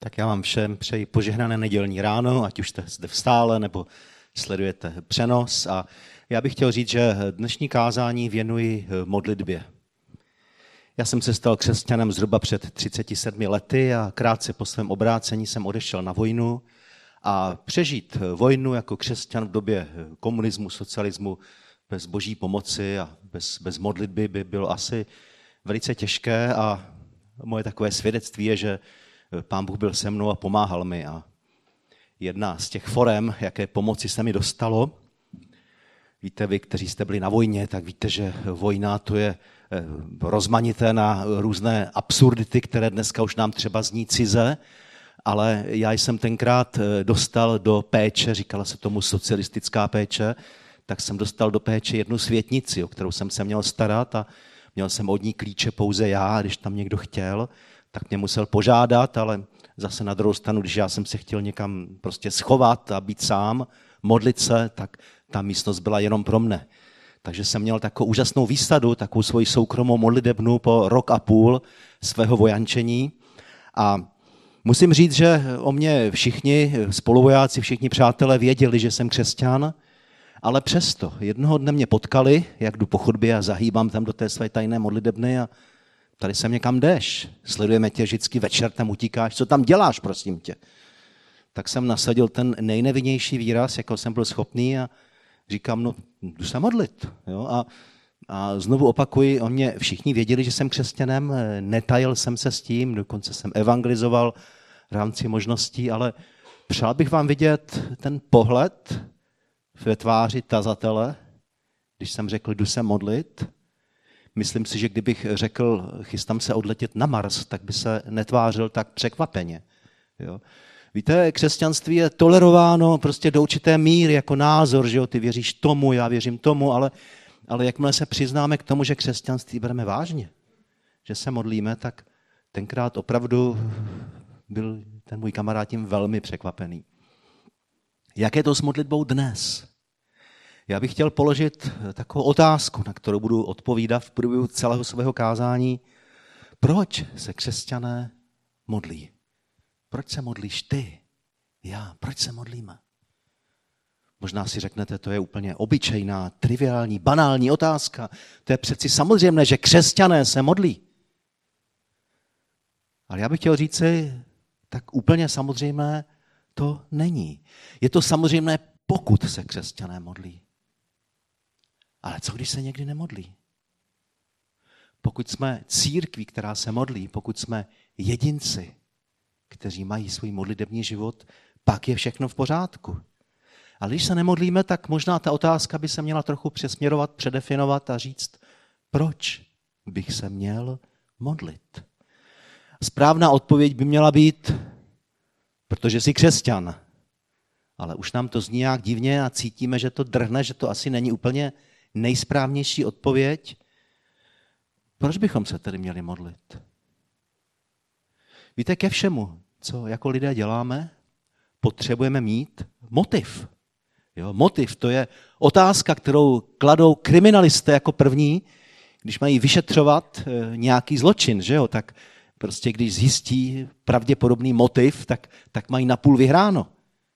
Tak já vám všem přeji požehnané nedělní ráno, ať už jste zde v sále nebo sledujete přenos. A já bych chtěl říct, že dnešní kázání věnuji modlitbě. Já jsem se stal křesťanem zhruba před 37 lety a krátce po svém obrácení jsem odešel na vojnu. A přežít vojnu jako křesťan v době komunismu, socialismu bez boží pomoci a bez modlitby by bylo asi velice těžké. A moje takové svědectví je, že Pán Bůh byl se mnou a pomáhal mi. A jedna z těch forem, jaké pomoci se mi dostalo, víte vy, kteří jste byli na vojně, tak víte, že vojna to je rozmanité na různé absurdity, které dneska už nám třeba zní cize, ale já jsem tenkrát dostal do péče, říkala se tomu socialistická péče, tak jsem dostal do péče jednu světnici, o kterou jsem se měl starat a měl jsem od ní klíče pouze já, když tam někdo chtěl, tak mě musel požádat, ale zase na druhou stranu, když já jsem se chtěl někam prostě schovat a být sám, modlit se, tak ta místnost byla jenom pro mne. Takže jsem měl takovou úžasnou výsadu, takovou svoji soukromou modlitebnu po rok a půl svého vojančení. A musím říct, že o mě všichni spoluvojáci, všichni přátelé věděli, že jsem křesťan, ale přesto jednoho dne mě potkali, jak jdu po chodbě a zahýbám tam do té své tajné modlitebny a tady sem někam jdeš, sledujeme tě vždycky večer, tam utíkáš, co tam děláš, prosím tě. Tak jsem nasadil ten nejnevinnější výraz, jako jsem byl schopný a říkám, no, jdu se modlit. Jo? A znovu opakuji, o mě všichni věděli, že jsem křesťanem, netajil jsem se s tím, dokonce jsem evangelizoval v rámci možností, ale přál bych vám vidět ten pohled ve tváři tazatele, když jsem řekl, jdu se modlit. Myslím si, že kdybych řekl, chystám se odletět na Mars, tak by se netvářil tak překvapeně. Jo? Víte, křesťanství je tolerováno prostě do určité míry jako názor, že jo, ty věříš tomu, já věřím tomu, ale jakmile se přiznáme k tomu, že křesťanství bereme vážně, že se modlíme, tak tenkrát opravdu byl ten můj kamarád tím velmi překvapený. Jak je to s modlitbou dnes? Já bych chtěl položit takovou otázku, na kterou budu odpovídat v průběhu celého svého kázání. Proč se křesťané modlí? Proč se modlíš ty? Já. Proč se modlíme? Možná si řeknete, to je úplně obyčejná, triviální, banální otázka. To je přeci samozřejmé, že křesťané se modlí. Ale já bych chtěl říci, tak úplně samozřejmé to není. Je to samozřejmé, pokud se křesťané modlí. Ale co když se někdy nemodlí? Pokud jsme církví, která se modlí, pokud jsme jedinci, kteří mají svůj modlitební život, pak je všechno v pořádku. Ale když se nemodlíme, tak možná ta otázka by se měla trochu přesměrovat, předefinovat a říct, proč bych se měl modlit. Správná odpověď by měla být, protože jsi křesťan. Ale už nám to zní nějak divně a cítíme, že to drhne, že to asi není úplně nejsprávnější odpověď. Proč bychom se tedy měli modlit? Víte, ke všemu, co jako lidé děláme, potřebujeme mít motiv. Jo, motiv, to je otázka, kterou kladou kriminalisté jako první, když mají vyšetřovat nějaký zločin, že jo? Tak prostě když zjistí pravděpodobný motiv, tak mají napůl vyhráno.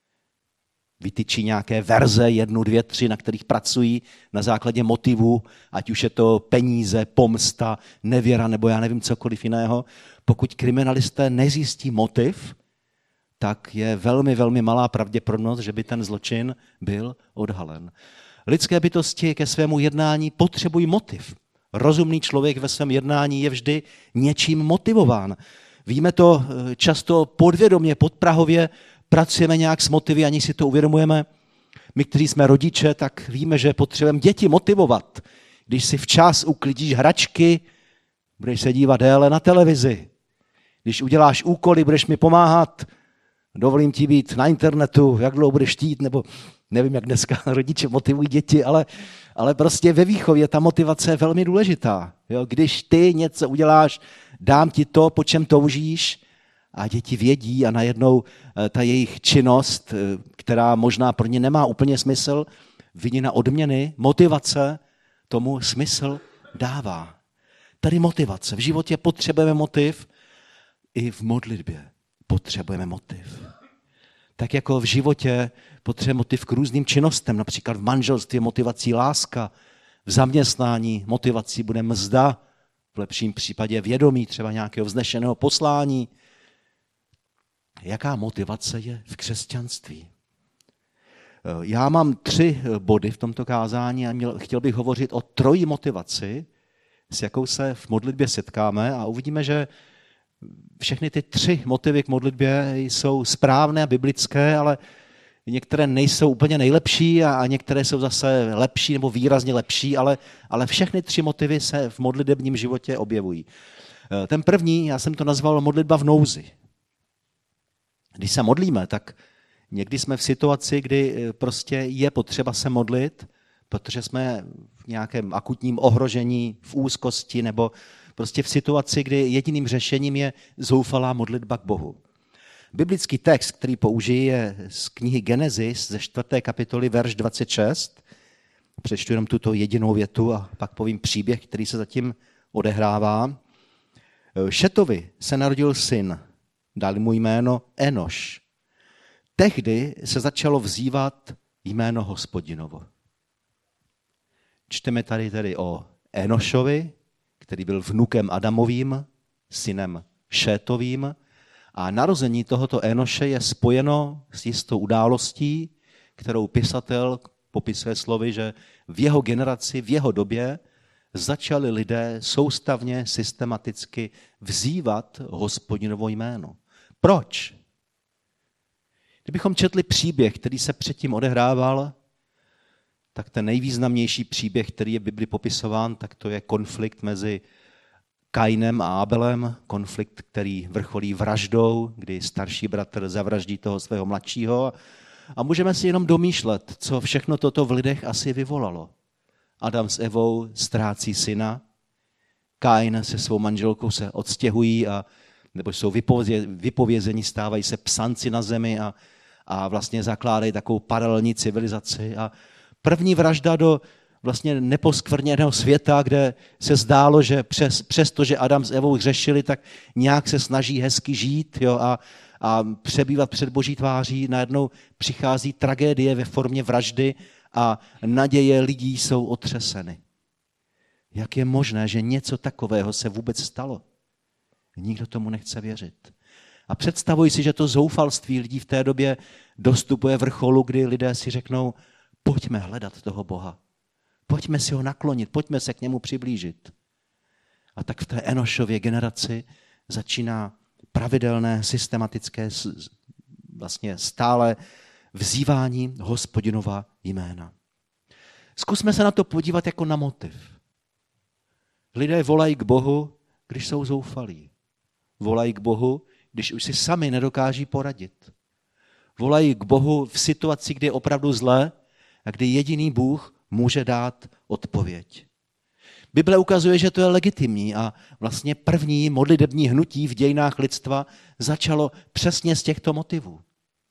Vytyčí nějaké verze, 1, 2, 3, na kterých pracují na základě motivů, ať už je to peníze, pomsta, nevěra nebo já nevím cokoliv jiného. Pokud kriminalisté nezjistí motiv, tak je velmi, velmi malá pravděpodobnost, že by ten zločin byl odhalen. Lidské bytosti ke svému jednání potřebují motiv. Rozumný člověk ve svém jednání je vždy něčím motivován. Víme to často podvědomě, podprahově, pracujeme nějak s motivy, ani si to uvědomujeme. My, kteří jsme rodiče, tak víme, že potřebujeme děti motivovat. Když si včas uklidíš hračky, budeš se dívat déle na televizi. Když uděláš úkoly, budeš mi pomáhat, dovolím ti být na internetu, jak dlouho budeš chtít, nebo nevím, jak dneska rodiče motivují děti, ale prostě ve výchově ta motivace je velmi důležitá. Jo, když ty něco uděláš, dám ti to, po čem toužíš, a děti vědí a najednou ta jejich činnost, která možná pro ně nemá úplně smysl, vidina odměny, motivace tomu smysl dává. Tady motivace. V životě potřebujeme motiv i v modlitbě. potřebujeme motiv. Tak jako v životě potřebujeme motiv k různým činnostem, například v manželství motivací láska, v zaměstnání motivací bude mzda, v lepším případě vědomí třeba nějakého vznešeného poslání. Jaká motivace je v křesťanství? Já mám 3 body v tomto kázání a chtěl bych hovořit o 3 motivaci, s jakou se v modlitbě setkáme a uvidíme, že všechny ty 3 motivy k modlitbě jsou správné a biblické, ale některé nejsou úplně nejlepší a některé jsou zase lepší nebo výrazně lepší, ale všechny 3 motivy se v modlitebním životě objevují. Ten první, já jsem to nazval modlitba v nouzi. Když se modlíme, tak někdy jsme v situaci, kdy prostě je potřeba se modlit, protože jsme v nějakém akutním ohrožení, v úzkosti nebo prostě v situaci, kdy jediným řešením je zoufalá modlitba k Bohu. Biblický text, který použiji, je z knihy Genesis ze 4. kapitoly, verš 26. Přečtu jenom tuto jedinou větu a pak povím příběh, který se zatím odehrává. Šetovi se narodil syn, dali mu jméno Enoš. Tehdy se začalo vzývat jméno Hospodinovo. Čteme tady tedy o Enošovi, který byl vnukem Adamovým, synem Šétovým, a narození tohoto Enoše je spojeno s jistou událostí, kterou pisatel popisuje slovy, že v jeho generaci, v jeho době začali lidé soustavně, systematicky vzývat Hospodinovo jméno. Proč? Kdybychom četli příběh, který se předtím odehrával, tak ten nejvýznamnější příběh, který je v Bibli popisován, tak to je konflikt mezi Kainem a Abelem, konflikt, který vrcholí vraždou, kdy starší bratr zavraždí toho svého mladšího. A můžeme si jenom domýšlet, co všechno toto v lidech asi vyvolalo. Adam s Evou ztrácí syna, Kain se svou manželkou se odstěhují, nebo jsou vypovězeni, stávají se psanci na zemi a vlastně zakládají takovou paralelní civilizaci. A první vražda do vlastně neposkvrněného světa, kde se zdálo, že přesto, že Adam s Evou hřešili, tak nějak se snaží hezky žít, jo, a přebývat před Boží tváří, najednou přichází tragédie ve formě vraždy a naděje lidí jsou otřeseny. Jak je možné, že něco takového se vůbec stalo? Nikdo tomu nechce věřit. A představuj si, že to zoufalství lidí v té době dostupuje vrcholu, kdy lidé si řeknou, pojďme hledat toho Boha. Pojďme si ho naklonit, pojďme se k němu přiblížit. A tak v té Enošově generaci začíná pravidelné, systematické, vlastně stále vzývání Hospodinova jména. Zkusme se na to podívat jako na motiv. Lidé volají k Bohu, když jsou zoufalí. Volají k Bohu, když už si sami nedokáží poradit. Volají k Bohu v situaci, kdy je opravdu zlé a kdy jediný Bůh může dát odpověď. Bible ukazuje, že to je legitimní a vlastně první modlitební hnutí v dějinách lidstva začalo přesně z těchto motivů.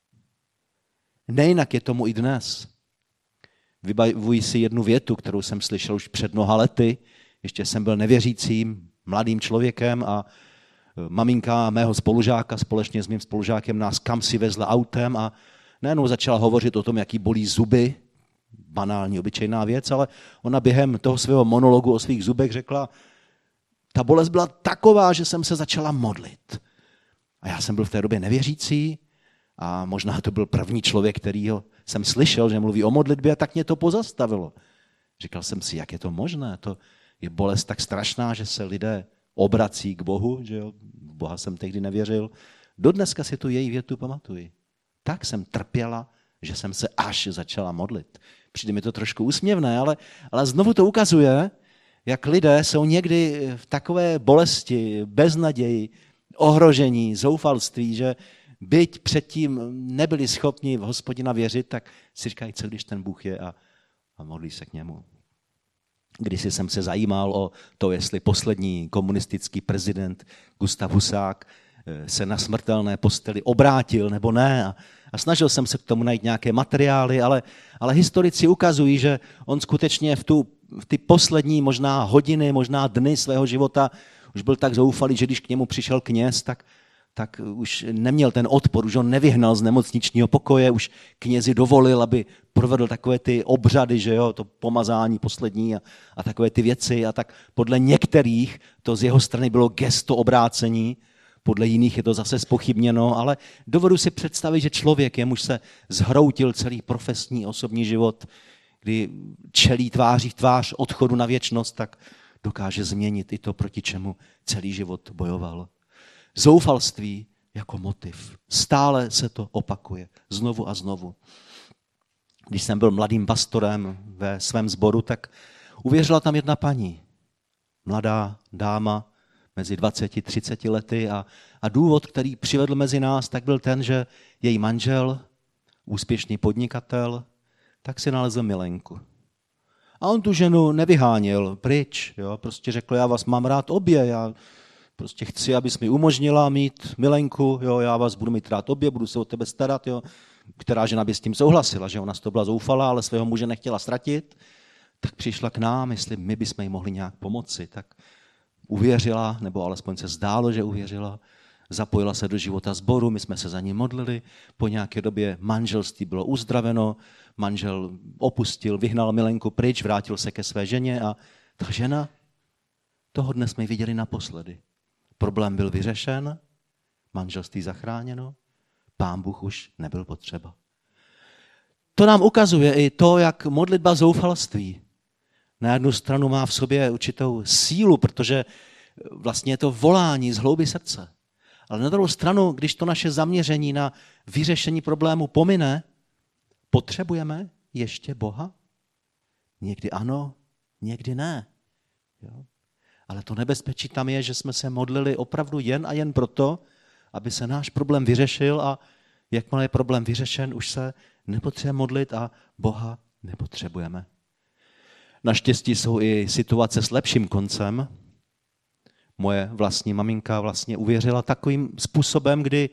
Nejinak je tomu i dnes. Vybavuji si jednu větu, kterou jsem slyšel už před mnoha lety. Ještě jsem byl nevěřícím, mladým člověkem a maminka mého spolužáka společně s mým spolužákem nás kamsi vezla autem a nejenom začala hovořit o tom, jaký bolí zuby, banální, obyčejná věc, ale ona během toho svého monologu o svých zubech řekla, ta bolest byla taková, že jsem se začala modlit. A já jsem byl v té době nevěřící a možná to byl první člověk, kterýho jsem slyšel, že mluví o modlitbě, a tak mě to pozastavilo. Říkal jsem si, jak je to možné? To je bolest tak strašná, že se lidé obrací k Bohu, že jo? V Boha jsem tehdy nevěřil. Dodneska si tu její větu pamatuji. Tak jsem trpěla, že jsem se až začala modlit. Přijde mi to trošku úsměvné, ale znovu to ukazuje, jak lidé jsou někdy v takové bolesti, beznaději, ohrožení, zoufalství, že byť předtím nebyli schopni v Hospodina věřit, tak si říkají, co když ten Bůh je a modlí se k němu. Kdysi jsem se zajímal o to, jestli poslední komunistický prezident Gustav Husák se na smrtelné posteli obrátil nebo ne. A snažil jsem se k tomu najít nějaké materiály, ale historici ukazují, že on skutečně v ty poslední možná hodiny, možná dny svého života už byl tak zoufalý, že když k němu přišel kněz, tak tak už neměl ten odpor, už ho nevyhnal z nemocničního pokoje, už knězi dovolil, aby provedl takové ty obřady, že jo, to pomazání poslední a takové ty věci. A tak podle některých to z jeho strany bylo gesto obrácení, podle jiných je to zase zpochybněno, ale dovedu si představit, že člověk, jemuž se zhroutil celý profesní osobní život, kdy čelí tváří v tvář odchodu na věčnost, tak dokáže změnit i to, proti čemu celý život bojoval. Zoufalství jako motiv. Stále se to opakuje. Znovu a znovu. Když jsem byl mladým pastorem ve svém sboru, tak uvěřila tam jedna paní. Mladá dáma mezi 20-30 lety a důvod, který přivedl mezi nás, tak byl ten, že její manžel, úspěšný podnikatel, tak si nalezl milenku. A on tu ženu nevyháněl pryč, jo? Prostě řekl, já vás mám rád obě, já prostě chci, abys mi umožnila mít milenku, jo? Já vás budu mít rád obě, budu se o tebe starat. Jo? Která žena by s tím souhlasila, že ona z toho byla zoufalá, ale svého muže nechtěla ztratit, tak přišla k nám, jestli my bychom jí mohli nějak pomoci. Tak uvěřila, nebo alespoň se zdálo, že uvěřila, zapojila se do života sboru, my jsme se za ní modlili, po nějaké době manželství bylo uzdraveno, manžel opustil, vyhnal milenku pryč, vrátil se ke své ženě a ta žena, toho dne jsme ji viděli naposledy. Problém byl vyřešen, manželství zachráněno, Pán Bůh už nebyl potřeba. To nám ukazuje i to, jak modlitba zoufalství na jednu stranu má v sobě určitou sílu, protože vlastně je to volání z hloubi srdce. Ale na druhou stranu, když to naše zaměření na vyřešení problému pomine, potřebujeme ještě Boha? Někdy ano, někdy ne. Jo? Ale to nebezpečí tam je, že jsme se modlili opravdu jen a jen proto, aby se náš problém vyřešil a jakmile je problém vyřešen, už se nepotřebujeme modlit a Boha nepotřebujeme. Naštěstí jsou i situace s lepším koncem. Moje vlastní maminka vlastně uvěřila takovým způsobem, kdy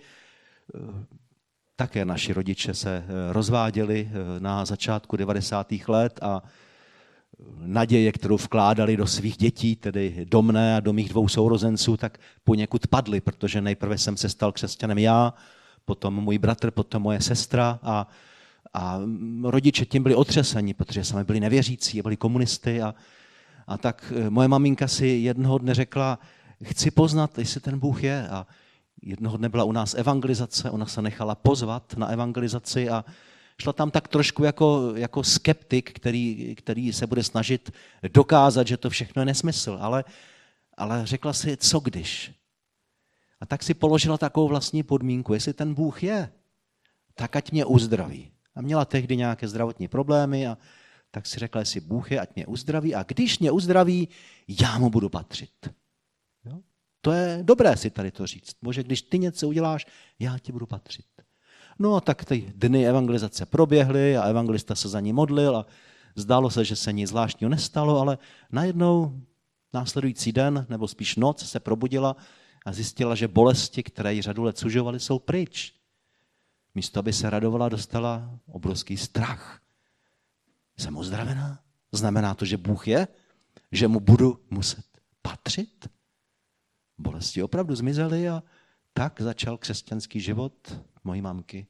také naši rodiče se rozváděli na začátku 90. let a naděje, kterou vkládali do svých dětí, tedy do mne a do mých dvou sourozenců, tak poněkud padly, protože nejprve jsem se stal křesťanem já, potom můj bratr, potom moje sestra a rodiče tím byli otřeseni, protože sami byli nevěřící, byli komunisty a tak moje maminka si jednoho dne řekla, chci poznat, jestli ten Bůh je. A jednoho dne byla u nás evangelizace, ona se nechala pozvat na evangelizaci a šla tam tak trošku jako skeptik, který se bude snažit dokázat, že to všechno je nesmysl. Ale řekla si, co když? A tak si položila takovou vlastní podmínku, jestli ten Bůh je, tak ať mě uzdraví. A měla tehdy nějaké zdravotní problémy a tak si řekla, jestli Bůh je, ať mě uzdraví a když mě uzdraví, já mu budu patřit. Jo? To je dobré si tady to říct. Bože, když ty něco uděláš, já ti budu patřit. No a tak ty dny evangelizace proběhly a evangelista se za ní modlil a zdálo se, že se nic zvláštního nestalo, ale najednou následující den, nebo spíš noc, se probudila a zjistila, že bolesti, které jí řadu let sužovaly, jsou pryč. Místo, aby se radovala, dostala obrovský strach. Jsem uzdravená? Znamená to, že Bůh je? Že mu budu muset patřit? Bolesti opravdu zmizely a tak začal křesťanský život mojí mamky.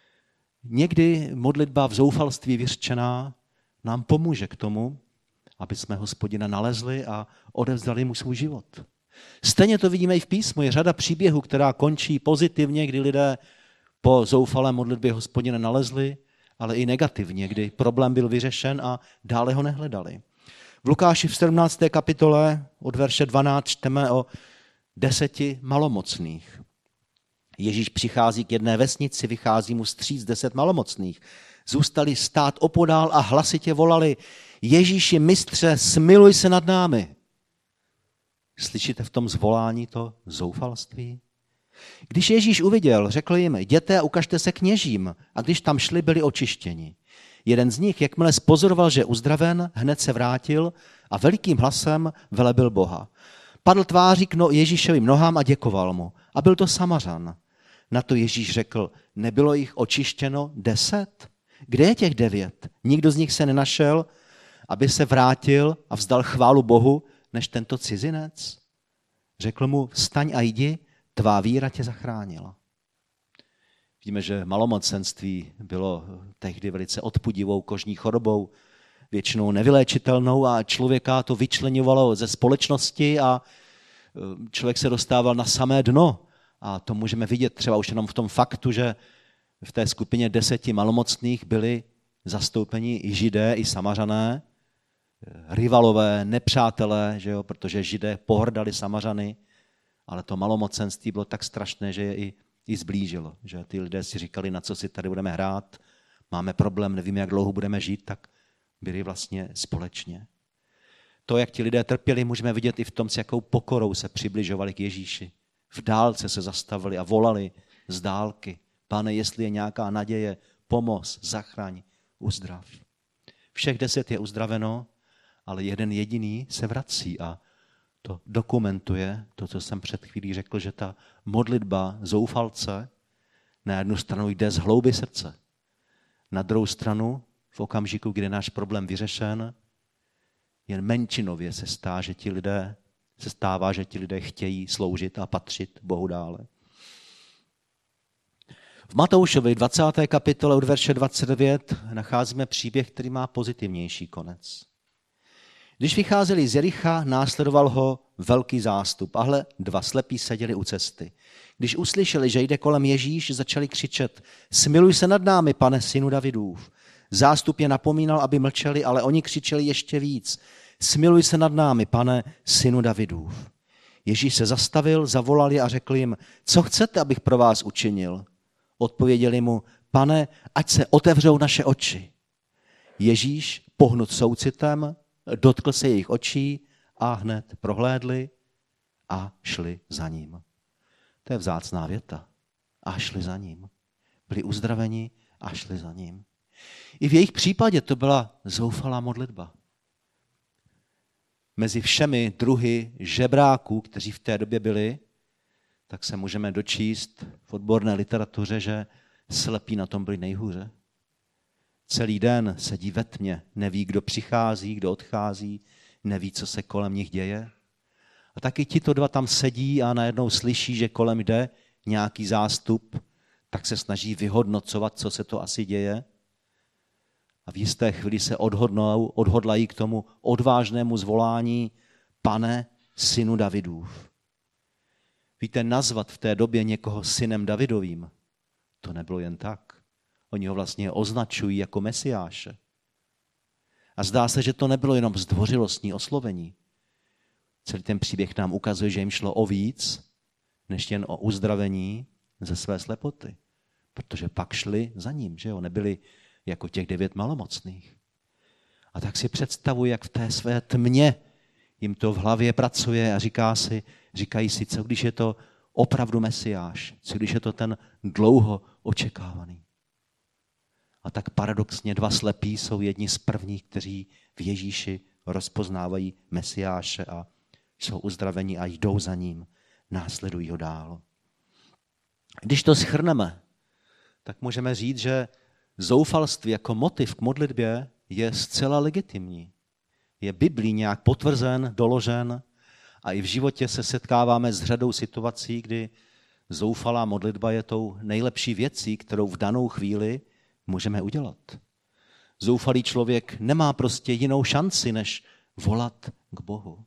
Někdy modlitba v zoufalství vyřčená nám pomůže k tomu, aby jsme Hospodina nalezli a odevzdali mu svůj život. Stejně to vidíme i v písmu. Je řada příběhů, která končí pozitivně, kdy lidé po zoufalé modlitbě Hospodina nalezli, ale i negativně, kdy problém byl vyřešen a dále ho nehledali. V Lukáši v 17. kapitole od verše 12 čteme o 10 malomocných. Ježíš přichází k jedné vesnici, vychází mu vstříc 10 malomocných. Zůstali stát opodál a hlasitě volali, Ježíši mistře, smiluj se nad námi. Slyšíte v tom zvolání to zoufalství? Když Ježíš uviděl, řekl jim, jděte a ukažte se kněžím. A když tam šli, byli očištěni. Jeden z nich, jakmile spozoroval, že je uzdraven, hned se vrátil a velikým hlasem velebil Boha. Padl tváří k Ježíšovým nohám a děkoval mu. A byl to Samařan. Na to Ježíš řekl, nebylo jich očištěno 10? Kde je těch 9? Nikdo z nich se nenašel, aby se vrátil a vzdal chválu Bohu, než tento cizinec. Řekl mu, vstaň a jdi, tvá víra tě zachránila. Vidíme, že malomocenství bylo tehdy velice odpudivou kožní chorobou, většinou nevyléčitelnou a člověka to vyčleňovalo ze společnosti a člověk se dostával na samé dno. A to můžeme vidět třeba už jenom v tom faktu, že v té skupině 10 malomocných byli zastoupeni i Židé, i Samařané, rivalové, nepřátelé, že jo, protože Židé pohrdali Samařany, ale to malomocenství bylo tak strašné, že je i zblížilo. Že ty lidé si říkali, na co si tady budeme hrát, máme problém, nevíme, jak dlouho budeme žít, tak byli vlastně společně. To, jak ti lidé trpěli, můžeme vidět i v tom, s jakou pokorou se přibližovali k Ježíši. V dálce se zastavili a volali z dálky. Pane, jestli je nějaká naděje, pomoz, zachraň, uzdrav. Všech 10 je uzdraveno, ale jeden jediný se vrací a to dokumentuje to, co jsem před chvílí řekl, že ta modlitba zoufalce na jednu stranu jde z hlouby srdce. Na druhou stranu, v okamžiku, kdy je náš problém vyřešen, jen menšinově se stává, že ti lidé chtějí sloužit a patřit Bohu dále. V Matoušovi 20. kapitole od verše 29 nacházíme příběh, který má pozitivnější konec. Když vycházeli z Jericha, následoval ho velký zástup. A hle, 2 slepí seděli u cesty. Když uslyšeli, že jde kolem Ježíš, začali křičet: Smiluj se nad námi, pane, synu Davidův. Zástup je napomínal, aby mlčeli, ale oni křičeli ještě víc: Smiluj se nad námi, pane, synu Davidův. Ježíš se zastavil, zavolal je a řekl jim: Co chcete, abych pro vás učinil? Odpověděli mu: Pane, ať se otevřou naše oči. Ježíš, pohnut soucitem, dotkl se jejich očí a hned prohlédli a šli za ním. To je vzácná věta. A šli za ním. Byli uzdraveni a šli za ním. I v jejich případě to byla zoufalá modlitba. Mezi všemi druhy žebráků, kteří v té době byli, tak se můžeme dočíst v odborné literatuře, že slepí na tom byli nejhůře. Celý den sedí ve tmě, neví, kdo přichází, kdo odchází, neví, co se kolem nich děje. A taky tito 2 tam sedí a najednou slyší, že kolem jde nějaký zástup, tak se snaží vyhodnocovat, co se to asi děje. A v jisté chvíli se odhodlají k tomu odvážnému zvolání: Pane, synu Davidův. Víte, nazvat v té době někoho synem Davidovým, to nebylo jen tak. Oni ho vlastně označují jako Mesiáše. A zdá se, že to nebylo jenom zdvořilostní oslovení. Celý ten příběh nám ukazuje, že jim šlo o víc, než jen o uzdravení ze své slepoty. Protože pak šli za ním, že jo? Nebyli jako těch 9 malomocných. A tak si představuji, jak v té své tmě jim to v hlavě pracuje a říkají si, co když je to opravdu Mesiáš, co když je to ten dlouho očekávaný. A tak paradoxně 2 slepí jsou jedni z prvních, kteří v Ježíši rozpoznávají Mesiáše a jsou uzdraveni a jdou za ním, následují ho dál. Když to shrneme, tak můžeme říct, že zoufalství jako motiv k modlitbě je zcela legitimní. Je Biblí nějak potvrzen, doložen a i v životě se setkáváme s řadou situací, kdy zoufalá modlitba je tou nejlepší věcí, kterou v danou chvíli můžeme udělat. Zoufalý člověk nemá prostě jinou šanci, než volat k Bohu.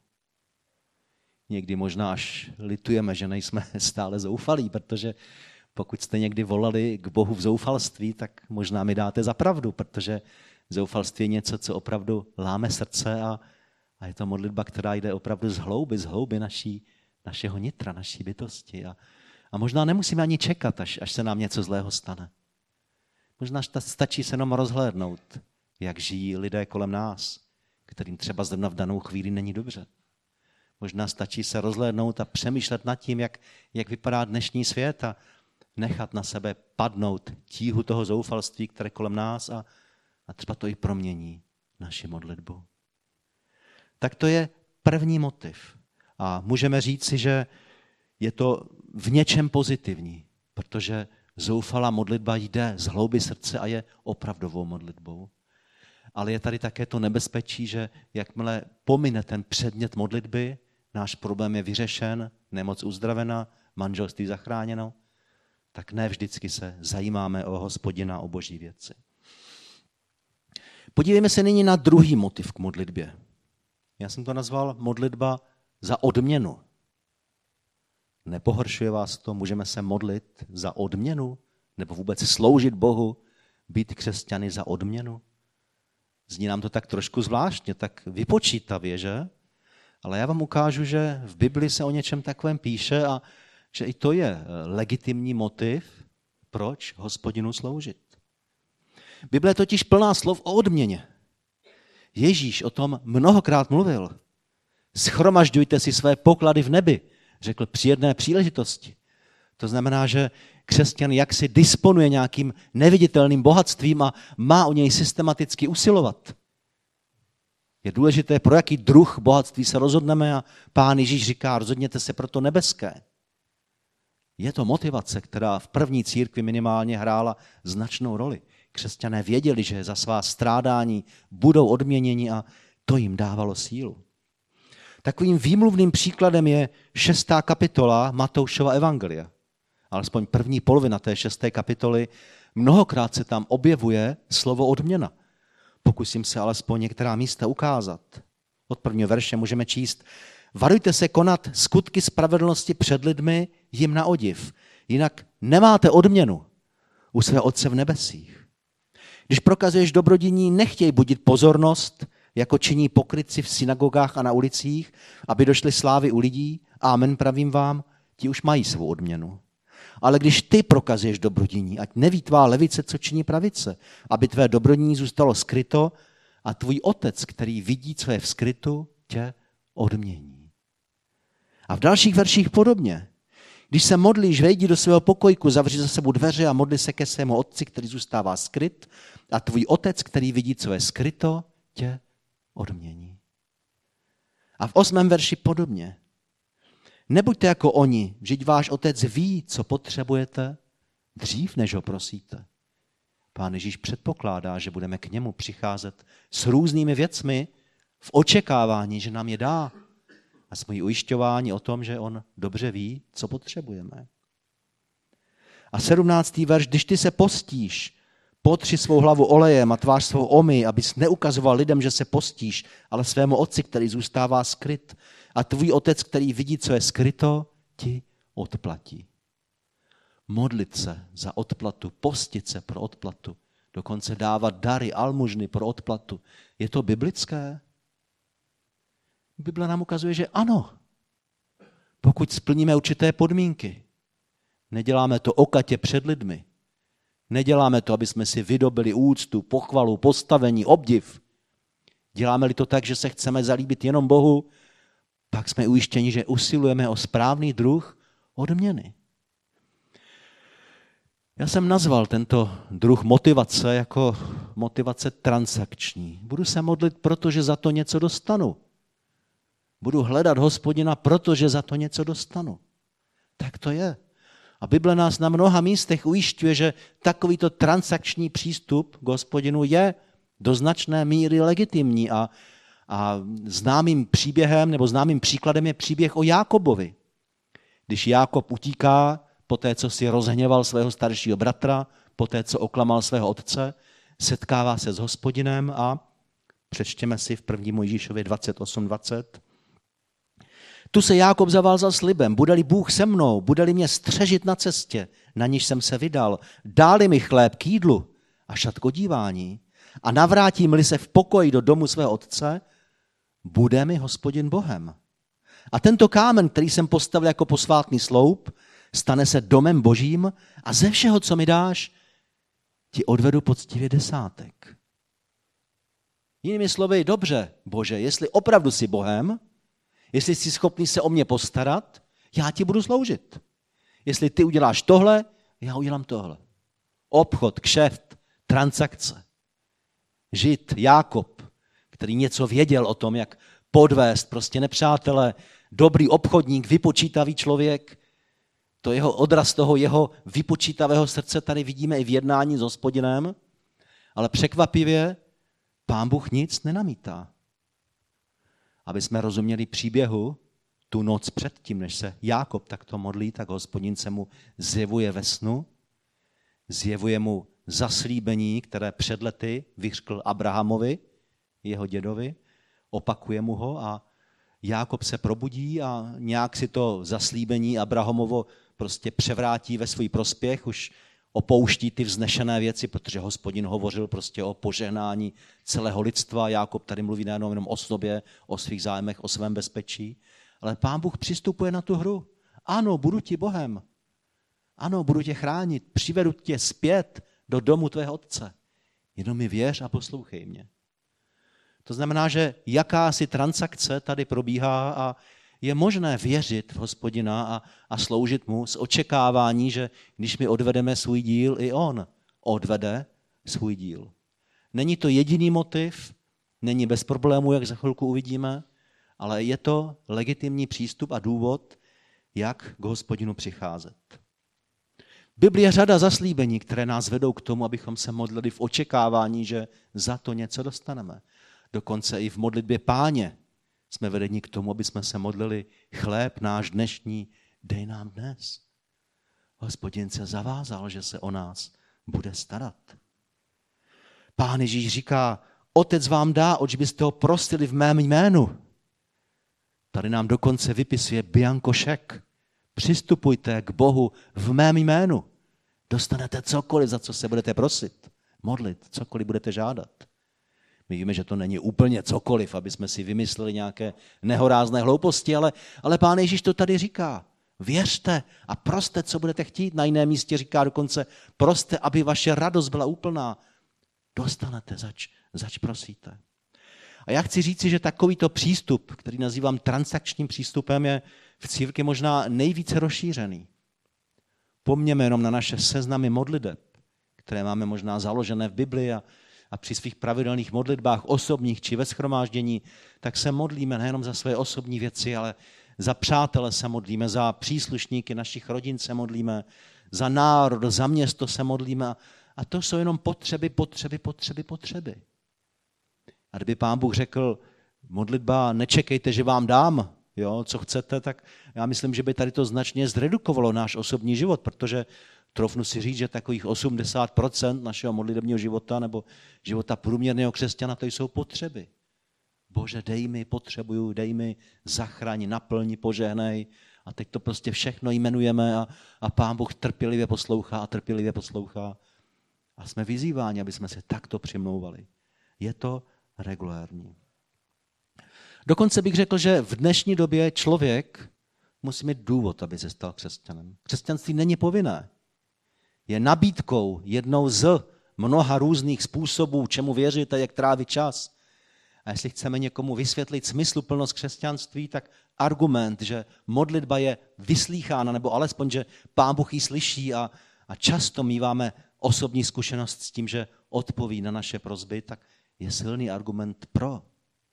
Někdy možná až litujeme, že nejsme stále zoufalí, protože pokud jste někdy volali k Bohu v zoufalství, tak možná mi dáte za pravdu, protože zoufalství je něco, co opravdu láme srdce a je to modlitba, která jde opravdu z hlouby našeho nitra, naší bytosti. A možná nemusíme ani čekat, až se nám něco zlého stane. Možná stačí se jenom rozhlédnout, jak žijí lidé kolem nás, kterým třeba zrovna v danou chvíli není dobře. Možná stačí se rozhlédnout a přemýšlet nad tím, jak vypadá dnešní svět a nechat na sebe padnout tíhu toho zoufalství, které kolem nás a třeba to i promění naši modlitbu. Tak to je první motiv. A můžeme říci, že je to v něčem pozitivní, protože zoufalá modlitba jde z hlouby srdce a je opravdovou modlitbou. Ale je tady také to nebezpečí, že jakmile pomine ten předmět modlitby, náš problém je vyřešen, nemoc uzdravena, manželství zachráněno, tak ne vždycky se zajímáme o Hospodina, o boží věci. Podívejme se nyní na druhý motiv k modlitbě. Já jsem to nazval modlitba za odměnu. Nepohoršuje vás to? Můžeme se modlit za odměnu? Nebo vůbec sloužit Bohu, být křesťany za odměnu? Zní nám to tak trošku zvláštně, tak vypočítavě, že? Ale já vám ukážu, že v Bibli se o něčem takovém píše a že i to je legitimní motiv, proč Hospodinu sloužit. Bible je totiž plná slov o odměně. Ježíš o tom mnohokrát mluvil. Shromažďujte si své poklady v nebi, řekl při jedné příležitosti. To znamená, že křesťan jaksi disponuje nějakým neviditelným bohatstvím a má o něj systematicky usilovat. Je důležité, pro jaký druh bohatství se rozhodneme a Pán Ježíš říká, rozhodněte se pro to nebeské. Je to motivace, která v první církvi minimálně hrála značnou roli. Křesťané věděli, že za svá strádání budou odměněni a to jim dávalo sílu. Takovým výmluvným příkladem je 6. kapitola Matoušova evangelia. Alespoň první polovina té 6. kapitoly, mnohokrát se tam objevuje slovo odměna. Pokusím se alespoň některá místa ukázat. Od prvního verše můžeme číst: varujte se konat skutky spravedlnosti před lidmi jim na odiv, jinak nemáte odměnu u svého Otce v nebesích. Když prokazuješ dobrodiní, nechtěj budit pozornost, jako činí pokrytci v synagogách a na ulicích, aby došly slávy u lidí. Amen, pravím vám, ti už mají svou odměnu. Ale když ty prokazuješ dobrodiní, ať neví tvá levice, co činí pravice, aby tvé dobrodiní zůstalo skryto a tvůj Otec, který vidí, co je v skrytu, tě odmění. A v dalších verších podobně. Když se modlíš, vejdi do svého pokojku, zavři za sebou dveře a modli se ke svému Otci, který zůstává skryt, a tvůj Otec, který vidí, co je skryto, tě odmění. A v 8. verši podobně. Nebuďte jako oni, vždyť váš Otec ví, co potřebujete, dřív než ho prosíte. Pán Ježíš předpokládá, že budeme k němu přicházet s různými věcmi v očekávání, že nám je dá. A jsme ujišťováni o tom, že on dobře ví, co potřebujeme. A 17. verš, když ty se postíš, potři svou hlavu olejem a tvář svou omyj, abys neukazoval lidem, že se postíš, ale svému Otci, který zůstává skryt. A tvůj Otec, který vidí, co je skryto, ti odplatí. Modlit se za odplatu, postit se pro odplatu, dokonce dávat dary, almužny pro odplatu. Je to biblické? Bible nám ukazuje, že ano. Pokud splníme určité podmínky. Neděláme to okatě před lidmi. Neděláme to, aby jsme si vydobili úctu, pochvalu, postavení, obdiv. Děláme-li to tak, že se chceme zalíbit jenom Bohu, pak jsme ujištěni, že usilujeme o správný druh odměny. Já jsem nazval tento druh motivace jako motivace transakční. Budu se modlit, protože za to něco dostanu. Budu hledat Hospodina, protože za to něco dostanu. Tak to je. A Bible nás na mnoha místech ujišťuje, že takovýto transakční přístup k Hospodinu je do značné míry legitimní a známým příběhem nebo známým příkladem je příběh o Jákobovi. Když Jákob utíká po té, co si rozhněval svého staršího bratra, po té, co oklamal svého otce, setkává se s Hospodinem a přečtěme si v 1. Mojžíšově 28:20. Tu se Jákob zavázal slibem, bude-li Bůh se mnou, bude-li mě střežit na cestě, na níž jsem se vydal, dá-li mi chléb k jídlu a šat k odívání a navrátím-li se v pokoji do domu svého otce, bude mi Hospodin Bohem. A tento kámen, který jsem postavil jako posvátný sloup, stane se domem Božím a ze všeho, co mi dáš, ti odvedu poctivě desátek. Jinými slovy, dobře, Bože, jestli opravdu jsi Bohem, jestli jsi schopný se o mě postarat, já ti budu sloužit. Jestli ty uděláš tohle, já udělám tohle. Obchod, kšeft, transakce. Žid, Jákob, který něco věděl o tom, jak podvést prostě nepřátele, dobrý obchodník, vypočítavý člověk, to jeho odraz toho jeho vypočítavého srdce tady vidíme i v jednání s Hospodinem, ale překvapivě Pán Bůh nic nenamítá. Aby jsme rozuměli příběhu, tu noc předtím, než se Jákob takto modlí, tak Hospodin se mu zjevuje ve snu, zjevuje mu zaslíbení, které před lety vyřkl Abrahamovi, jeho dědovi, opakuje mu ho a Jákob se probudí a nějak si to zaslíbení Abrahamovo prostě převrátí ve svůj prospěch, už opouští ty vznešené věci, protože Hospodin hovořil prostě o požehnání celého lidstva. Jákob tady mluví nejenom jenom o sobě, o svých zájmech, o svém bezpečí, ale Pán Bůh přistupuje na tu hru. Ano, budu ti Bohem. Ano, budu tě chránit. Přivedu tě zpět do domu tvého otce. Jenom mi věř a poslouchej mě. To znamená, že jakási transakce tady probíhá a je možné věřit v Hospodina a sloužit mu s očekávání, že když my odvedeme svůj díl, i on odvede svůj díl. Není to jediný motiv, není bez problémů, jak za chvilku uvidíme, ale je to legitimní přístup a důvod, jak k Hospodinu přicházet. V Biblii je řada zaslíbení, které nás vedou k tomu, abychom se modlili v očekávání, že za to něco dostaneme. Dokonce i v modlitbě Páně jsme vedeni k tomu, aby jsme se modlili chléb náš dnešní, dej nám dnes. Hospodin se zavázal, že se o nás bude starat. Pán Ježíš říká, Otec vám dá, oč byste ho prosili v mém jménu. Tady nám dokonce vypisuje bianko šek. Přistupujte k Bohu v mém jménu. Dostanete cokoliv, za co se budete prosit, modlit, cokoliv budete žádat. My víme, že to není úplně cokoliv, aby jsme si vymysleli nějaké nehorázné hlouposti, ale Pán Ježíš to tady říká. Věřte a proste, co budete chtít. Na jiném místě říká dokonce, proste, aby vaše radost byla úplná. Dostanete, zač prosíte. A já chci říci, že takovýto přístup, který nazývám transakčním přístupem, je v církvi možná nejvíce rozšířený. Pomněme jenom na naše seznamy modliteb, které máme možná založené v Biblii a při svých pravidelných modlitbách osobních či ve shromáždění, tak se modlíme nejenom za své osobní věci, ale za přátele se modlíme, za příslušníky našich rodin se modlíme, za národ, za město se modlíme. A to jsou jenom potřeby. A kdyby Pán Bůh řekl, modlitba, nečekejte, že vám dám, jo, co chcete, tak já myslím, že by tady to značně zredukovalo náš osobní život, protože troufnu si říct, že takových 80% našeho modlitebního života nebo života průměrného křesťana, to jsou potřeby. Bože, dej mi, potřebuju, dej mi, zachraň, naplň, požehnej. A teď to prostě všechno jmenujeme a Pán Bůh trpělivě poslouchá. A jsme vyzýváni, aby jsme se takto přimlouvali. Je to regulérní. Dokonce bych řekl, že v dnešní době člověk musí mít důvod, aby se stal křesťanem. Křesťanství není povinné. Je nabídkou, jednou z mnoha různých způsobů, čemu věřit a jak trávit čas. A jestli chceme někomu vysvětlit smysluplnost křesťanství, tak argument, že modlitba je vyslýchána, nebo alespoň, že Pán Bůh ji slyší a často míváme osobní zkušenost s tím, že odpoví na naše prosby, tak je silný argument pro.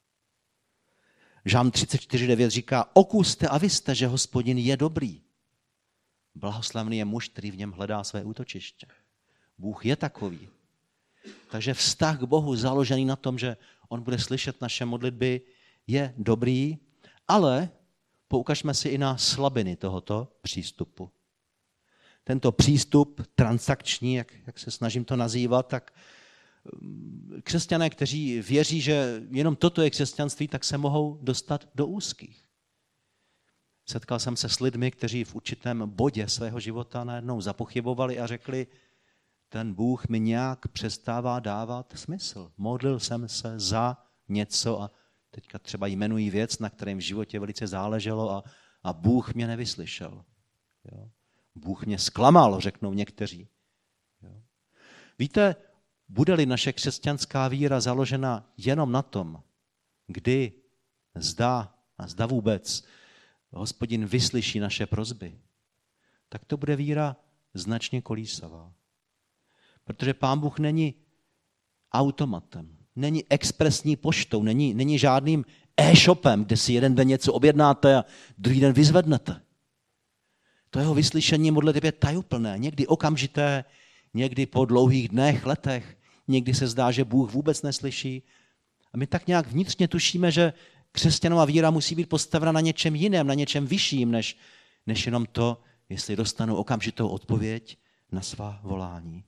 Žalm 34:9 říká, okuste a vyste, že Hospodin je dobrý. Blahoslavný je muž, který v něm hledá své útočiště. Bůh je takový. Takže vztah k Bohu založený na tom, že on bude slyšet naše modlitby, je dobrý, ale poukažme si i na slabiny tohoto přístupu. Tento přístup transakční, jak se snažím to nazývat, tak křesťané, kteří věří, že jenom toto je křesťanství, tak se mohou dostat do úzkých. Setkal jsem se s lidmi, kteří v určitém bodě svého života najednou zapochybovali a řekli, ten Bůh mi nějak přestává dávat smysl. Modlil jsem se za něco a teďka třeba jmenují věc, na kterém v životě velice záleželo a Bůh mě nevyslyšel. Jo? Bůh mě zklamal, řeknou někteří. Jo? Víte, bude-li naše křesťanská víra založena jenom na tom, kdy, zda a zda vůbec Hospodin vyslyší naše prosby, tak to bude víra značně kolísavá. Protože Pán Bůh není automatem, není expresní poštou, není žádným e-shopem, kde si jeden den něco objednáte a druhý den vyzvednete. To jeho vyslyšení modlitby je tajuplné, někdy okamžité, někdy po dlouhých dnech, letech, někdy se zdá, že Bůh vůbec neslyší. A my tak nějak vnitřně tušíme, že křesťanova víra musí být postavena na něčem jiném, na něčem vyšším, než jenom to, jestli dostanu okamžitou odpověď na svá volání.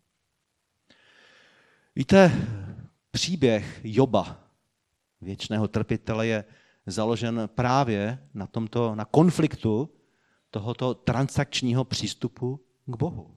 Víte, příběh Joba, věčného trpitele, je založen právě na konfliktu tohoto transakčního přístupu k Bohu.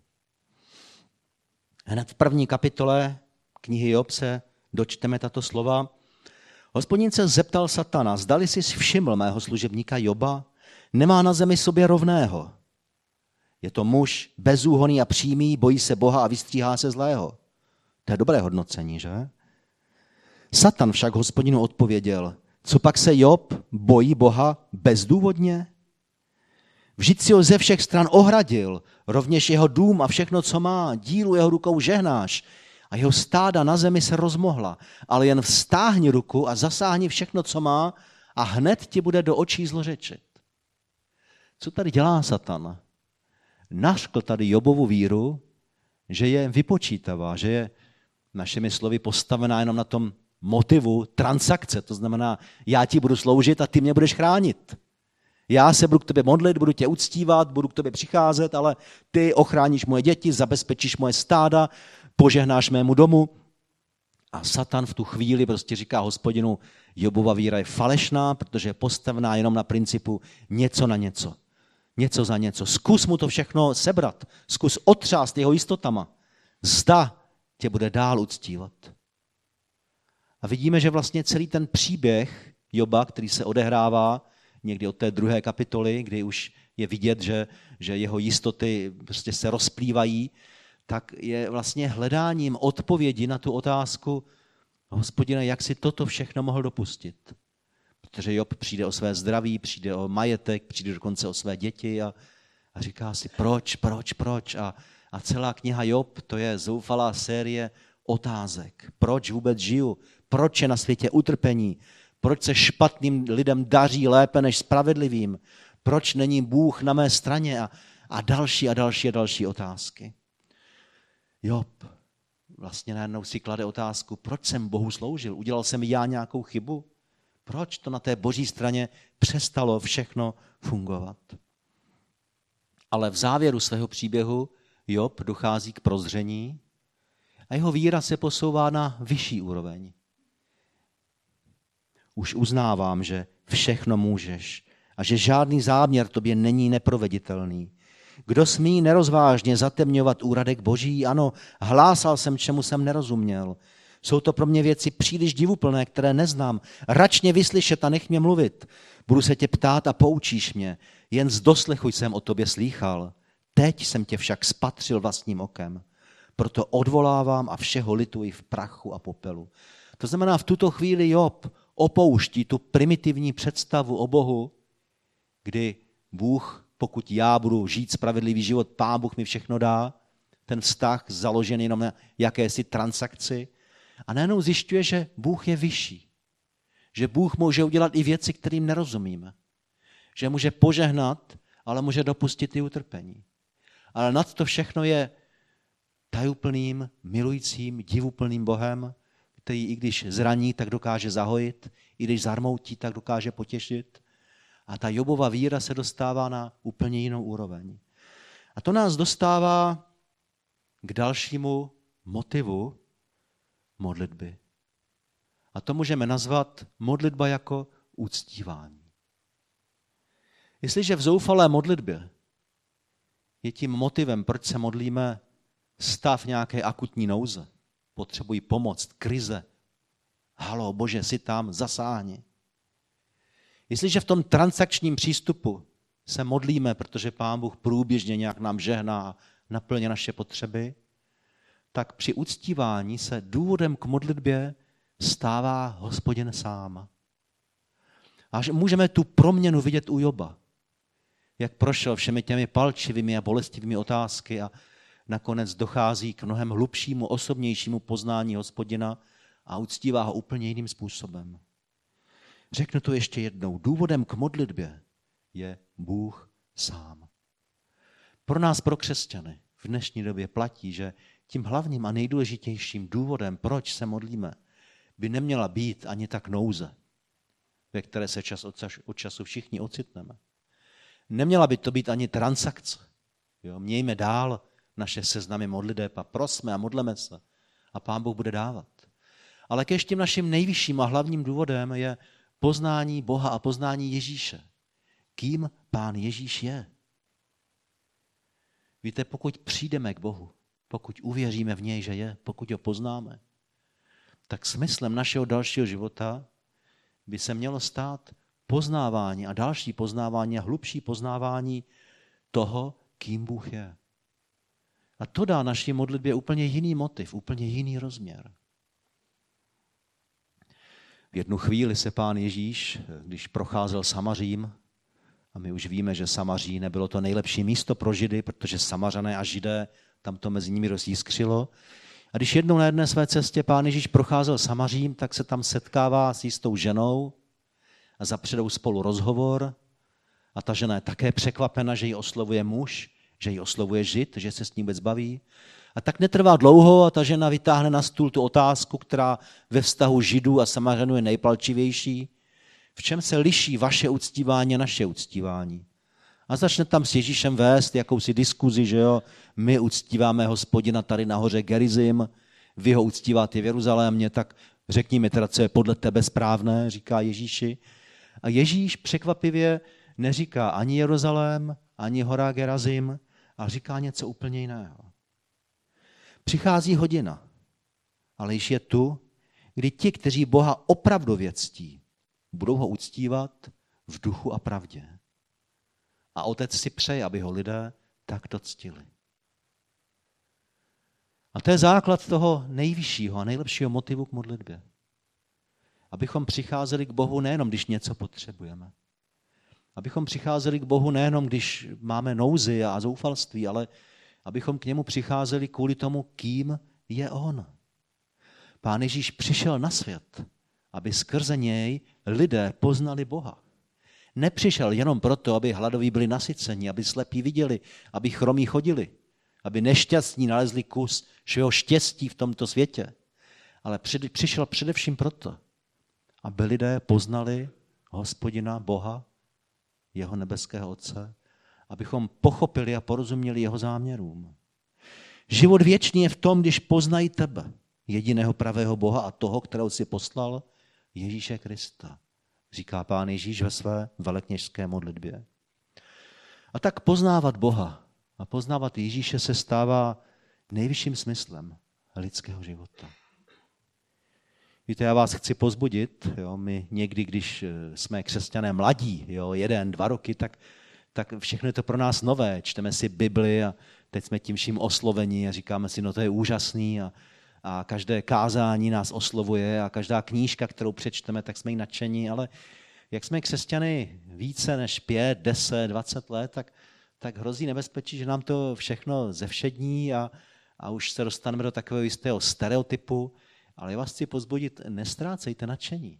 Hned v první kapitole knihy Job se dočteme tato slova. Hospodin se zeptal Satana, zdali jsi všiml mého služebníka Joba, nemá na zemi sobě rovného. Je to muž bezúhonný a přímý, bojí se Boha a vystříhá se zlého. To je dobré hodnocení, že? Satan však Hospodinu odpověděl, co pak se Job bojí Boha bezdůvodně? Vždyť si ho ze všech stran ohradil, rovněž jeho dům a všechno, co má, dílu jeho rukou žehnáš a jeho stáda na zemi se rozmohla, ale jen vztáhni ruku a zasáhni všechno, co má a hned ti bude do očí zlořečit. Co tady dělá Satan? Naškl tady Jobovu víru, že je vypočítavá, že je našimi slovy postavená jenom na tom motivu transakce. To znamená, já ti budu sloužit a ty mě budeš chránit. Já se budu k tobě modlit, budu tě uctívat, budu k tobě přicházet, ale ty ochráníš moje děti, zabezpečíš moje stáda, požehnáš mému domu. A Satan v tu chvíli prostě říká Hospodinu, Jobova víra je falešná, protože je postavená jenom na principu něco na něco. Něco za něco. Zkus mu to všechno sebrat. Zkus otřást jeho jistotama. Zda tě bude dál uctívat. A vidíme, že vlastně celý ten příběh Joba, který se odehrává někdy od té 2. kapitoly, kdy už je vidět, že jeho jistoty prostě se rozplývají, tak je vlastně hledáním odpovědi na tu otázku, Hospodine, jak si toto všechno mohl dopustit? Protože Job přijde o své zdraví, přijde o majetek, přijde dokonce o své děti a říká si, proč? A celá kniha Job, to je zoufalá série otázek. Proč vůbec žiju? Proč je na světě utrpení? Proč se špatným lidem daří lépe než spravedlivým? Proč není Bůh na mé straně? A další otázky. Job vlastně najednou si klade otázku, proč jsem Bohu sloužil? Udělal jsem já nějakou chybu? Proč to na té boží straně přestalo všechno fungovat? Ale v závěru svého příběhu Job dochází k prozření a jeho víra se posouvá na vyšší úroveň. Už uznávám, že všechno můžeš a že žádný záměr tobě není neproveditelný. Kdo smí nerozvážně zatemňovat úradek boží? Ano, hlásal jsem, čemu jsem nerozuměl. Jsou to pro mě věci příliš divuplné, které neznám. Rač mě vyslyšet a nech mě mluvit. Budu se tě ptát a poučíš mě. Jen z doslechu jsem o tobě slýchal. Teď jsem tě však spatřil vlastním okem. Proto odvolávám a všeho lituji v prachu a popelu. To znamená, v tuto chvíli Job opouští tu primitivní představu o Bohu, kdy Bůh, pokud já budu žít spravedlivý život, Pán Bůh mi všechno dá, ten vztah založený jenom na jakési transakci, a najednou zjišťuje, že Bůh je vyšší. Že Bůh může udělat i věci, kterým nerozumíme. Že může požehnat, ale může dopustit i utrpení. Ale nad to všechno je tajuplným, milujícím, divuplným Bohem, který i když zraní, tak dokáže zahojit, i když zarmoutí, tak dokáže potěšit. A ta Jobova víra se dostává na úplně jinou úroveň. A to nás dostává k dalšímu motivu modlitby. A to můžeme nazvat modlitba jako uctívání. Jestliže v zoufalé modlitbě je tím motivem, proč se modlíme, stav nějaké akutní nouze, potřebují pomoc, krize, halo, Bože, jsi tam, zasáhni. Jestliže v tom transakčním přístupu se modlíme, protože Pán Bůh průběžně nějak nám žehná a naplně naše potřeby, tak při uctívání se důvodem k modlitbě stává Hospodin sám. A můžeme tu proměnu vidět u Joba, jak prošel všemi těmi palčivými a bolestivými otázky a nakonec dochází k mnohem hlubšímu, osobnějšímu poznání Hospodina a uctívá ho úplně jiným způsobem. Řeknu to ještě jednou. Důvodem k modlitbě je Bůh sám. Pro nás, pro křesťany, v dnešní době platí, že tím hlavním a nejdůležitějším důvodem, proč se modlíme, by neměla být ani tak nouze. ve které se čas od času všichni ocitneme. Neměla by to být ani transakce. Jo? Mějme dál naše seznamy modliteb a prosme a modleme se a Pán Bůh bude dávat. Ale kež tím naším nejvyšším a hlavním důvodem je poznání Boha a poznání Ježíše. Kým Pán Ježíš je. Víte, pokud přijdeme k Bohu, pokud uvěříme v něj, že je, pokud ho poznáme, tak smyslem našeho dalšího života by se mělo stát poznávání a další poznávání a hlubší poznávání toho, kým Bůh je. A to dá naší modlitbě úplně jiný motiv, úplně jiný rozměr. V jednu chvíli se Pán Ježíš, když procházel Samařím, a my už víme, že Samaří nebylo to nejlepší místo pro Židy, protože Samařané a Židé, tam to mezi nimi rozjískřilo. A když jednou na jedné své cestě Pán Ježíš procházel Samařím, tak se tam setkává s jistou ženou a zapředou spolu rozhovor. A ta žena je také překvapena, že ji oslovuje muž, že ji oslovuje Žid, že se s ním vůbec baví. A tak netrvá dlouho a ta žena vytáhne na stůl tu otázku, která ve vztahu Židů a Samařanů je nejpalčivější. V čem se liší vaše uctívání a naše uctívání? A začne tam s Ježíšem vést jakousi diskuzi, že jo, my uctíváme Hospodina tady nahoře Gerizim, vy ho uctíváte v Jeruzalémě, tak řekni mi teda, co je podle tebe správné, říká Ježíši. A Ježíš překvapivě neříká ani Jeruzalém, ani hora Gerizim, ale říká něco úplně jiného. Přichází hodina, ale již je tu, kdy ti, kteří Boha opravdově ctí, budou ho uctívat v duchu a pravdě. A Otec si přeje, aby ho lidé takto ctili. A to je základ toho nejvyššího a nejlepšího motivu k modlitbě. Abychom přicházeli k Bohu nejenom, když něco potřebujeme. Abychom přicházeli k Bohu nejenom, když máme nouzi a zoufalství, ale abychom k němu přicházeli kvůli tomu, kým je on. Pán Ježíš přišel na svět, aby skrze něj lidé poznali Boha. Nepřišel jenom proto, aby hladoví byli nasyceni, aby slepí viděli, aby chromí chodili, aby nešťastní nalezli kus svého štěstí v tomto světě. Ale přišel především proto, aby lidé poznali Hospodina, Boha, jeho nebeského Otce, abychom pochopili a porozuměli jeho záměrům. Život věčný je v tom, když poznají tebe, jediného pravého Boha a toho, kterého si poslal, Ježíše Krista, říká Pán Ježíš ve své velekněžské modlitbě. A tak poznávat Boha a poznávat Ježíše se stává nejvyšším smyslem lidského života. Víte, já vás chci povzbudit, jo, my někdy, když jsme křesťané mladí, jo, 1-2 roky, tak všechno je to pro nás nové. Čteme si Bibli a teď jsme tím vším osloveni a říkáme si, no to je úžasný a každé kázání nás oslovuje a každá knížka, kterou přečteme, tak jsme jí nadšení, ale jak jsme křesťany více než 5, 10, 20 let, tak hrozí nebezpečí, že nám to všechno zevšední a už se dostaneme do takového jistého stereotypu, ale já vás chci povzbudit, nestrácejte nadšení.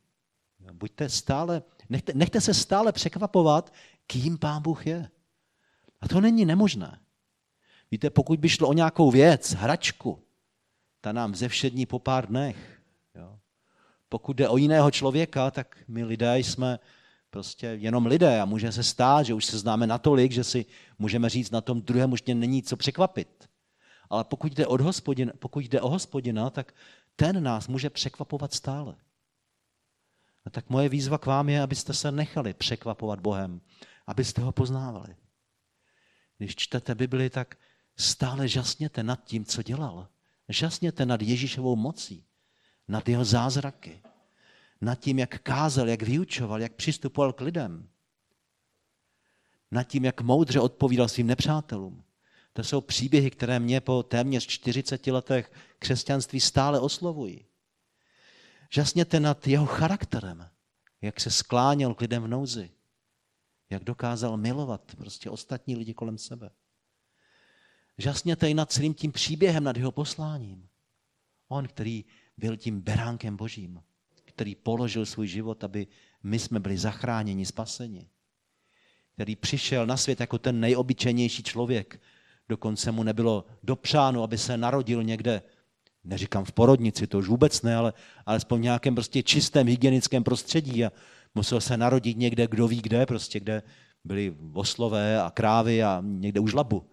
Nechte se stále překvapovat, kým Pán Bůh je. A to není nemožné. Víte, pokud by šlo o nějakou věc, hračku, ta nám zevšední po pár dnech. Jo. Pokud jde o jiného člověka, tak my lidé jsme prostě jenom lidé a může se stát, že už se známe natolik, že si můžeme říct, na tom druhém už mě není co překvapit. Ale pokud jde o Hospodina, tak ten nás může překvapovat stále. A tak moje výzva k vám je, abyste se nechali překvapovat Bohem, abyste ho poznávali. Když čtete Bibli, tak stále žasněte nad tím, co dělal. Žasněte nad Ježíšovou mocí, nad jeho zázraky, nad tím, jak kázal, jak vyučoval, jak přistupoval k lidem, nad tím, jak moudře odpovídal svým nepřátelům. To jsou příběhy, které mě po téměř 40 letech křesťanství stále oslovují. Žasněte nad jeho charakterem, jak se skláněl k lidem v nouzi, jak dokázal milovat prostě ostatní lidi kolem sebe. Žasněte i nad celým tím příběhem, nad jeho posláním. On, který byl tím beránkem Božím, který položil svůj život, aby my jsme byli zachráněni, spaseni. Který přišel na svět jako ten nejobyčejnější člověk. Dokonce mu nebylo dopřáno, aby se narodil někde, neříkám v porodnici, to už vůbec ne, ale alespoň v nějakém prostě čistém hygienickém prostředí. A Musel se narodit někde, kdo ví kde, prostě kde byly oslové a krávy a někde u žlabu.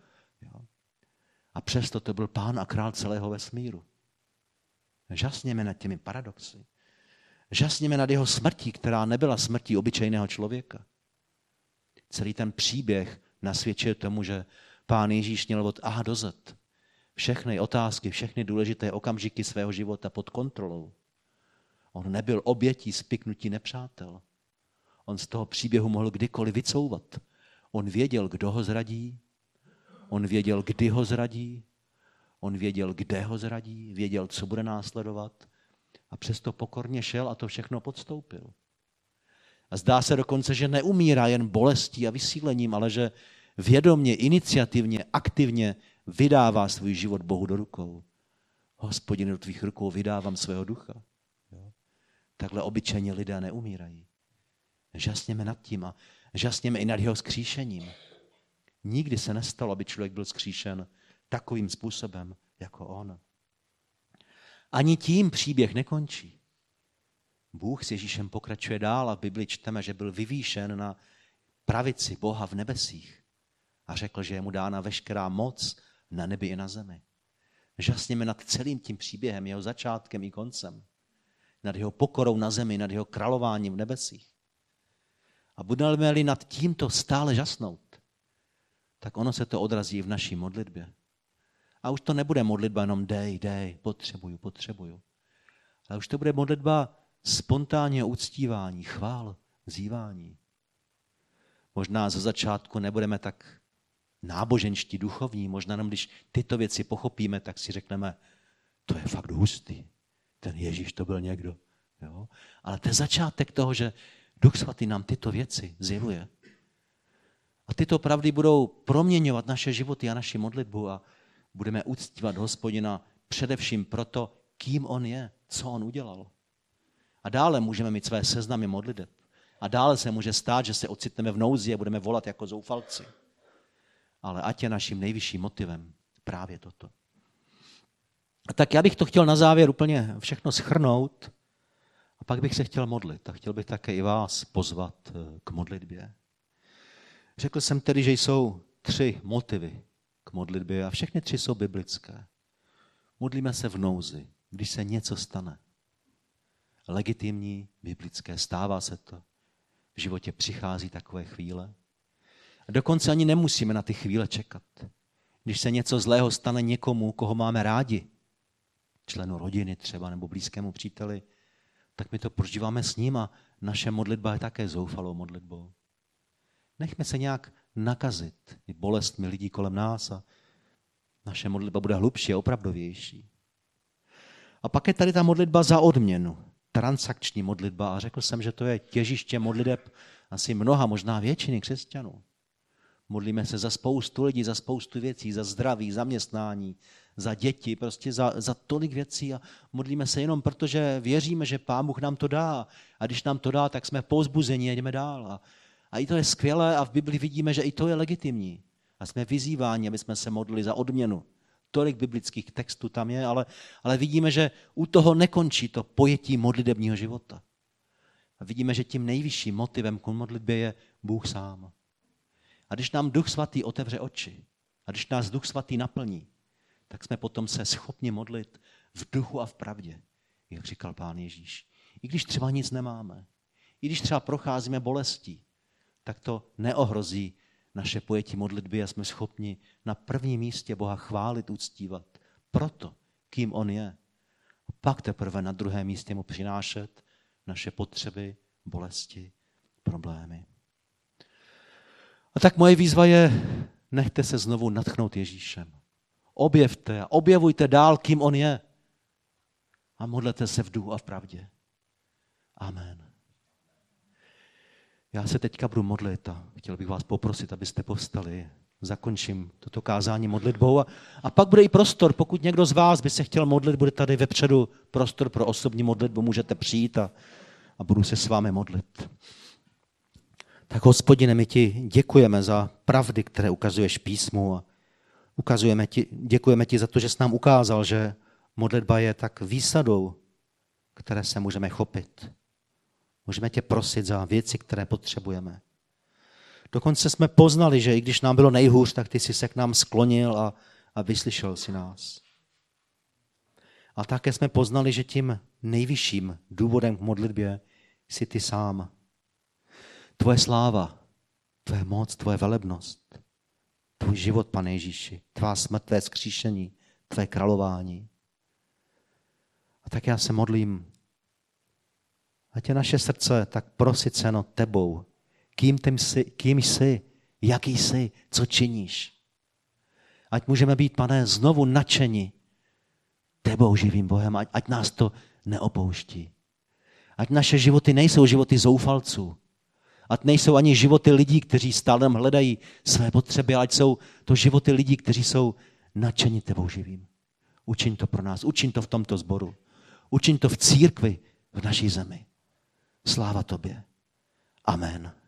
A přesto to byl pán a král celého vesmíru. Žasněme nad těmi paradoxy. Žasněme nad jeho smrtí, která nebyla smrtí obyčejného člověka. Celý ten příběh nasvědčuje tomu, že pán Ježíš měl od A do Z všechny otázky, všechny důležité okamžiky svého života pod kontrolou. On nebyl obětí spiknutí nepřátel. On z toho příběhu mohl kdykoliv vycouvat. On věděl, kdo ho zradí, on věděl, kdy ho zradí, on věděl, kde ho zradí, věděl, co bude následovat a přesto pokorně šel a to všechno podstoupil. A zdá se dokonce, že neumírá jen bolestí a vysílením, ale že vědomně, iniciativně, aktivně vydává svůj život Bohu do rukou. Hospodine, do tvých rukou vydávám svého ducha. Takhle obyčejně lidé neumírají. Žasněme nad tím a žasněme i nad jeho vzkříšením. Nikdy se nestalo, aby člověk byl vzkříšen takovým způsobem, jako on. Ani tím příběh nekončí. Bůh s Ježíšem pokračuje dál a v Bibli čteme, že byl vyvýšen na pravici Boha v nebesích a řekl, že je mu dána veškerá moc na nebi i na zemi. Žasněme nad celým tím příběhem, jeho začátkem i koncem. Nad jeho pokorou na zemi, nad jeho králováním v nebesích. A budeme-li nad tímto stále žasnout, tak ono se to odrazí v naší modlitbě. A už to nebude modlitba jenom dej, potřebuju. Ale už to bude modlitba spontánního uctívání, chvál, vzývání. Možná ze začátku nebudeme tak náboženští, duchovní, možná jenom když tyto věci pochopíme, tak si řekneme, to je fakt hustý, ten Ježíš to byl někdo. Jo? Ale to je začátek toho, že Duch Svatý nám tyto věci zjevuje. A tyto pravdy budou proměňovat naše životy a naši modlitbu a budeme uctívat Hospodina především proto, kým on je, co on udělal. A dále můžeme mít své seznamy modliteb. A dále se může stát, že se ocitneme v nouzi a budeme volat jako zoufalci. Ale ať je naším nejvyšším motivem právě toto. A tak já bych to chtěl na závěr úplně všechno shrnout a pak bych se chtěl modlit. A chtěl bych také i vás pozvat k modlitbě. Řekl jsem tedy, že jsou 3 motivy k modlitbě a všechny 3 jsou biblické. Modlíme se v nouzi, když se něco stane. Legitimní, biblické, stává se to. V životě přichází takové chvíle. A dokonce ani nemusíme na ty chvíle čekat. Když se něco zlého stane někomu, koho máme rádi, členu rodiny třeba nebo blízkému příteli, tak my to prožíváme s ním a naše modlitba je také zoufalou modlitbou. Nechme se nějak nakazit i bolestmi lidí kolem nás a naše modlitba bude hlubší a opravdovější. A pak je tady ta modlitba za odměnu, transakční modlitba a řekl jsem, že to je těžiště modliteb asi mnoha, možná většiny křesťanů. Modlíme se za spoustu lidí, za spoustu věcí, za zdraví, zaměstnání, za děti, prostě za tolik věcí a modlíme se jenom proto, že věříme, že Pán Bůh nám to dá a když nám to dá, tak jsme povzbuzeni a jdeme dál. A i to je skvělé a v Bibli vidíme, že i to je legitimní. A jsme vyzýváni, aby jsme se modlili za odměnu. Tolik biblických textů tam je, ale vidíme, že u toho nekončí to pojetí modlitebního života. A vidíme, že tím nejvyšším motivem k modlitbě je Bůh sám. A když nám Duch Svatý otevře oči, a když nás Duch Svatý naplní, tak jsme potom se schopni modlit v duchu a v pravdě, jak říkal Pán Ježíš. I když třeba nic nemáme, i když třeba procházíme bolestí, tak to neohrozí naše pojetí modlitby a jsme schopni na prvním místě Boha chválit, uctívat. Proto, kým on je. A pak teprve na druhém místě mu přinášet naše potřeby, bolesti, problémy. A tak moje výzva je, nechte se znovu nadchnout Ježíšem. Objevte a objevujte dál, kým on je. A modlete se v duchu a v pravdě. Amen. Já se teďka budu modlit a chtěl bych vás poprosit, abyste povstali. Zakončím toto kázání modlitbou a pak bude i prostor, pokud někdo z vás by se chtěl modlit, bude tady vepředu prostor pro osobní modlitbu, můžete přijít a budu se s vámi modlit. Tak Hospodine, my ti děkujeme za pravdy, které ukazuješ písmu a děkujeme ti za to, že jsi nám ukázal, že modlitba je tak výsadou, které se můžeme chopit. Můžeme tě prosit za věci, které potřebujeme. Dokonce jsme poznali, že i když nám bylo nejhůř, tak ty jsi se k nám sklonil a vyslyšel si nás. A také jsme poznali, že tím nejvyšším důvodem k modlitbě jsi ty sám. Tvoje sláva, tvoje moc, tvoje velebnost, tvůj život, Pane Ježíši, tvá smrt, tvé vzkříšení, tvé králování. A tak já se modlím, ať je naše srdce tak prosyceno tebou, kým jsi, jaký jsi, co činíš. Ať můžeme být, Pane, znovu nadšeni tebou, živým Bohem, ať nás to neopouští. Ať naše životy nejsou životy zoufalců, ať nejsou ani životy lidí, kteří stále hledají své potřeby, ať jsou to životy lidí, kteří jsou nadšeni tebou živým. Učiň to pro nás, učiň to v tomto sboru, učiň to v církvi v naší zemi. Sláva tobě. Amen.